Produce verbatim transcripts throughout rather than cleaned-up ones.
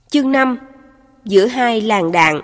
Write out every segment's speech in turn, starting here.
Chương năm. Giữa hai làn đạn.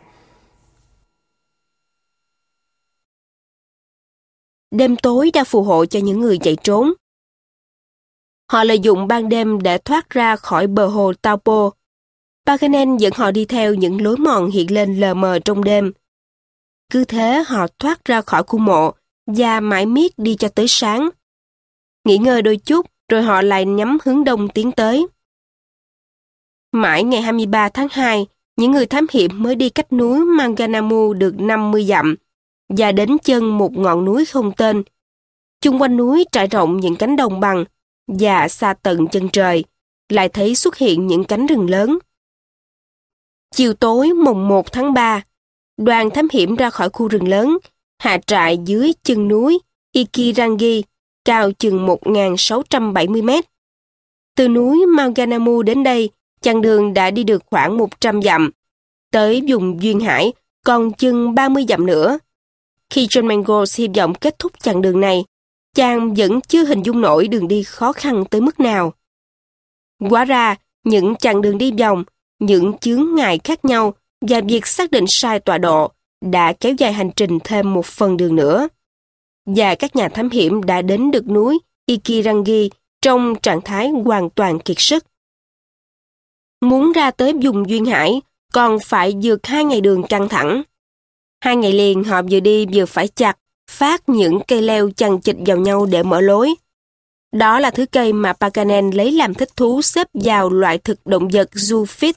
Đêm tối đã phù hộ cho những người chạy trốn. Họ lợi dụng ban đêm để thoát ra khỏi bờ hồ Taupo. Paganel dẫn họ đi theo những lối mòn hiện lên lờ mờ trong đêm. Cứ thế họ thoát ra khỏi khu mộ và mãi miết đi cho tới sáng. Nghỉ ngơi đôi chút rồi họ lại nhắm hướng đông tiến tới. Mãi ngày hai mươi ba tháng hai, những người thám hiểm mới đi cách núi Maunganamu được năm mươi dặm và đến chân một ngọn núi không tên. Chung quanh núi trải rộng những cánh đồng bằng và xa tận chân trời, lại thấy xuất hiện những cánh rừng lớn. Chiều tối mùng một tháng ba, đoàn thám hiểm ra khỏi khu rừng lớn, hạ trại dưới chân núi Ikirangi, cao chừng một nghìn sáu trăm bảy mươi mét. Từ núi Maunganamu đến đây, chặng đường đã đi được khoảng một trăm dặm. Tới vùng duyên hải, còn chừng ba mươi dặm nữa. Khi John Mangles hy vọng kết thúc chặng đường này, chàng vẫn chưa hình dung nổi đường đi khó khăn tới mức nào. Hóa ra, những chặng đường đi vòng, những chướng ngại khác nhau và việc xác định sai tọa độ đã kéo dài hành trình thêm một phần đường nữa. Và các nhà thám hiểm đã đến được núi Ikirangi trong trạng thái hoàn toàn kiệt sức. Muốn ra tới vùng duyên hải, còn phải vượt hai ngày đường căng thẳng. Hai ngày liền họ vừa đi vừa phải chặt, phát những cây leo chằng chịt vào nhau để mở lối. Đó là thứ cây mà Paganel lấy làm thích thú xếp vào loại thực động vật zoophyte.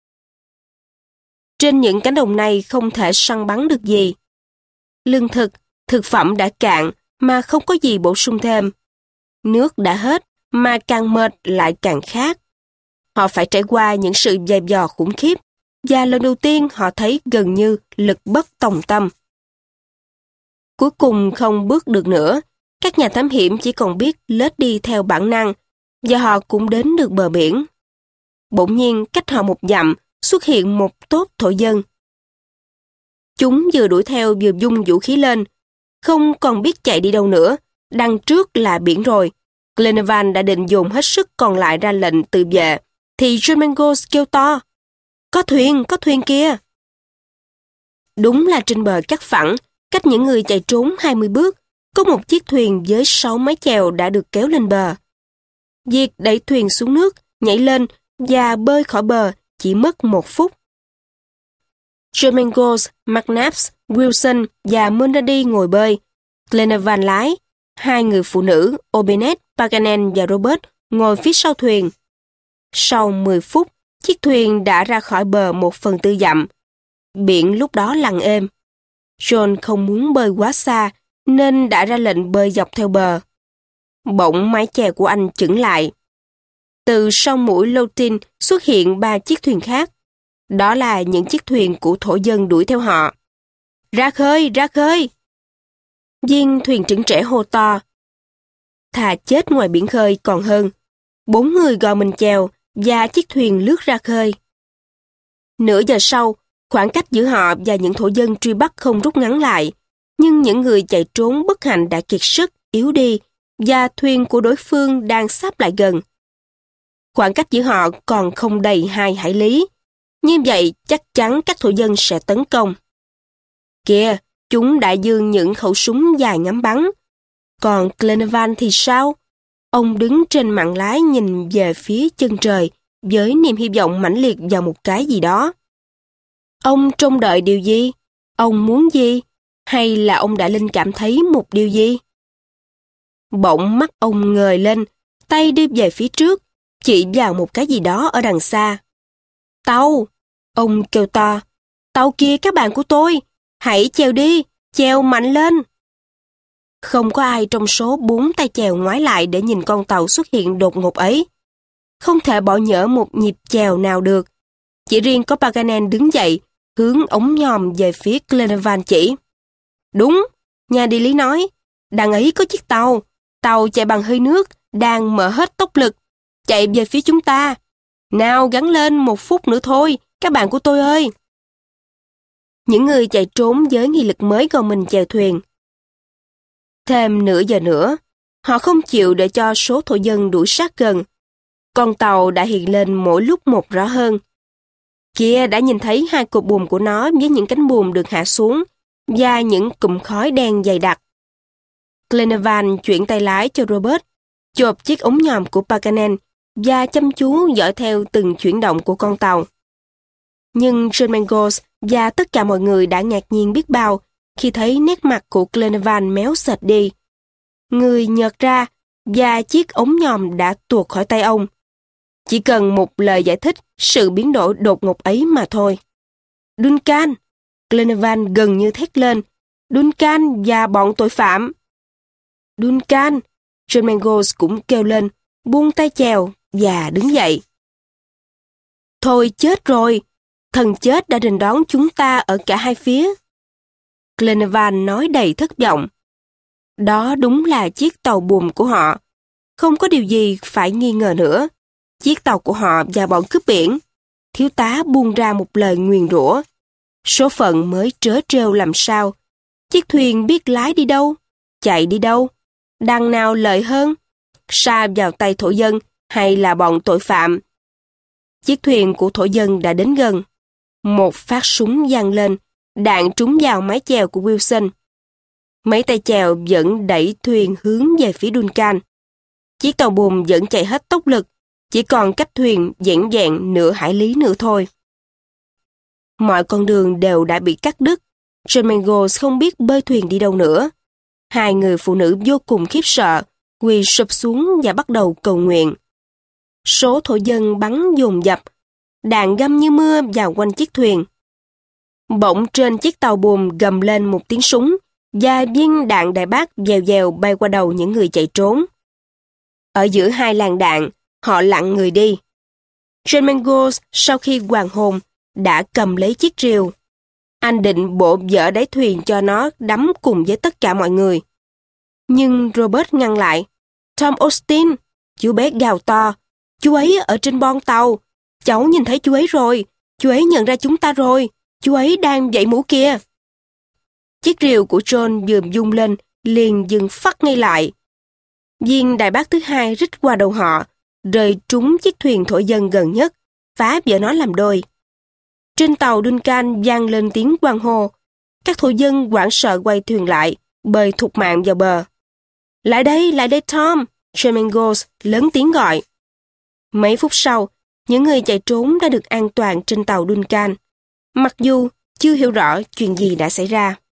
Trên những cánh đồng này không thể săn bắn được gì. Lương thực, thực phẩm đã cạn mà không có gì bổ sung thêm. Nước đã hết mà càng mệt lại càng khát. Họ phải trải qua những sự dày vò khủng khiếp, và lần đầu tiên họ thấy gần như lực bất tòng tâm. Cuối cùng không bước được nữa, các nhà thám hiểm chỉ còn biết lết đi theo bản năng, và họ cũng đến được bờ biển. Bỗng nhiên cách họ một dặm xuất hiện một tốp thổ dân. Chúng vừa đuổi theo vừa vung vũ khí lên, không còn biết chạy đi đâu nữa, đằng trước là biển rồi. Glenarvan đã định dồn hết sức còn lại ra lệnh tự vệ, thì John Mangles kêu to, có thuyền, có thuyền kia. Đúng là trên bờ cát phẳng, cách những người chạy trốn hai mươi bước, có một chiếc thuyền với sáu mái chèo đã được kéo lên bờ. Việc đẩy thuyền xuống nước, nhảy lên và bơi khỏi bờ chỉ mất một phút. John Mangles, McNabbs, Wilson và Mundy ngồi bơi. Glenarvan lái. Hai người phụ nữ, O'Bennett, Paganel và Robert ngồi phía sau thuyền. Sau mười phút, chiếc thuyền đã ra khỏi bờ một phần tư dặm. Biển lúc đó lặng êm. John không muốn bơi quá xa, nên đã ra lệnh bơi dọc theo bờ. Bỗng mái chèo của anh chững lại. Từ sau mũi Loughton xuất hiện ba chiếc thuyền khác. Đó là những chiếc thuyền của thổ dân đuổi theo họ. Ra khơi, ra khơi! Viên thuyền trưởng trẻ hô to. Thà chết ngoài biển khơi còn hơn. Bốn người gò mình chèo và chiếc thuyền lướt ra khơi. Nửa giờ sau, khoảng cách giữa họ và những thổ dân truy bắt không rút ngắn lại, nhưng những người chạy trốn bất hạnh đã kiệt sức, yếu đi, và thuyền của đối phương đang sáp lại gần. Khoảng cách giữa họ còn không đầy hai hải lý. Như vậy chắc chắn các thổ dân sẽ tấn công. Kìa, chúng đã giương những khẩu súng dài ngắm bắn. Còn Glenarvan thì sao? Ông đứng trên mạn lái nhìn về phía chân trời với niềm hy vọng mãnh liệt vào một cái gì đó. Ông trông đợi điều gì? Ông muốn gì? Hay là ông đã linh cảm thấy một điều gì? Bỗng mắt ông ngời lên, tay đưa về phía trước, chỉ vào một cái gì đó ở đằng xa. Tàu! Ông kêu to. Tàu kia các bạn của tôi! Hãy chèo đi! Chèo mạnh lên! Không có ai trong số bốn tay chèo ngoái lại để nhìn con tàu xuất hiện đột ngột ấy. Không thể bỏ nhỡ một nhịp chèo nào được. Chỉ riêng có Paganel đứng dậy, hướng ống nhòm về phía Glenarvan chỉ. Đúng, nhà địa lý nói, đằng ấy có chiếc tàu. Tàu chạy bằng hơi nước, đang mở hết tốc lực, chạy về phía chúng ta. Nào gắng lên một phút nữa thôi, các bạn của tôi ơi! Những người chạy trốn với nghị lực mới gò mình chèo thuyền. Thêm nửa giờ nữa, họ không chịu để cho số thổ dân đuổi sát gần. Con tàu đã hiện lên mỗi lúc một rõ hơn. Kia đã nhìn thấy hai cột buồm của nó với những cánh buồm được hạ xuống và những cụm khói đen dày đặc. Glenarvan chuyển tay lái cho Robert, chộp chiếc ống nhòm của Paganel và chăm chú dõi theo từng chuyển động của con tàu. Nhưng John Mangles và tất cả mọi người đã ngạc nhiên biết bao khi thấy nét mặt của Glenarvan méo sệt đi. Người nhợt ra và chiếc ống nhòm đã tuột khỏi tay ông. Chỉ cần một lời giải thích sự biến đổi đột ngột ấy mà thôi. Duncan! Glenarvan gần như thét lên. Duncan và bọn tội phạm! Duncan! John Mangles cũng kêu lên, buông tay chèo và đứng dậy. Thôi chết rồi! Thần chết đã đình đón chúng ta ở cả hai phía. Glenarvan nói đầy thất vọng. Đó đúng là chiếc tàu buồm của họ. Không có điều gì phải nghi ngờ nữa. Chiếc tàu của họ và bọn cướp biển. Thiếu tá buông ra một lời nguyền rủa. Số phận mới trớ trêu làm sao. Chiếc thuyền biết lái đi đâu, chạy đi đâu. Đằng nào lợi hơn, sa vào tay thổ dân hay là bọn tội phạm. Chiếc thuyền của thổ dân đã đến gần. Một phát súng vang lên, đạn trúng vào mái chèo của Wilson. Mấy tay chèo vẫn đẩy thuyền hướng về phía Duncan. Chiếc tàu buồm vẫn chạy hết tốc lực, chỉ còn cách thuyền vẻn vẹn nửa hải lý nữa thôi. Mọi con đường đều đã bị cắt đứt. John Mangles không biết bơi thuyền đi đâu nữa. Hai người phụ nữ vô cùng khiếp sợ, quỳ sụp xuống và bắt đầu cầu nguyện. Số thổ dân bắn dồn dập, đạn găm như mưa vào quanh chiếc thuyền. Bỗng trên chiếc tàu buồm gầm lên một tiếng súng, và viên đạn đại bác dèo dèo bay qua đầu những người chạy trốn. Ở giữa hai làn đạn, họ lặn người đi. John Mangles sau khi hoàn hồn đã cầm lấy chiếc rìu. Anh định bộ dỡ đáy thuyền cho nó đắm cùng với tất cả mọi người. Nhưng Robert ngăn lại. Tom Austin, chú bé gào to. Chú ấy ở trên bon tàu. Cháu nhìn thấy chú ấy rồi. Chú ấy nhận ra chúng ta rồi. Chú ấy đang dậy mũ kia. Chiếc rìu của John vừa rung lên, liền dừng phắt ngay lại. Viên đại bác thứ hai rít qua đầu họ, rơi trúng chiếc thuyền thổ dân gần nhất, phá vỡ nó làm đôi. Trên tàu Duncan vang lên tiếng hoan hô. Các thổ dân hoảng sợ quay thuyền lại, bơi thục mạng vào bờ. Lại đây, lại đây Tom! John Mangles lớn tiếng gọi. Mấy phút sau, những người chạy trốn đã được an toàn trên tàu Duncan, mặc dù chưa hiểu rõ chuyện gì đã xảy ra.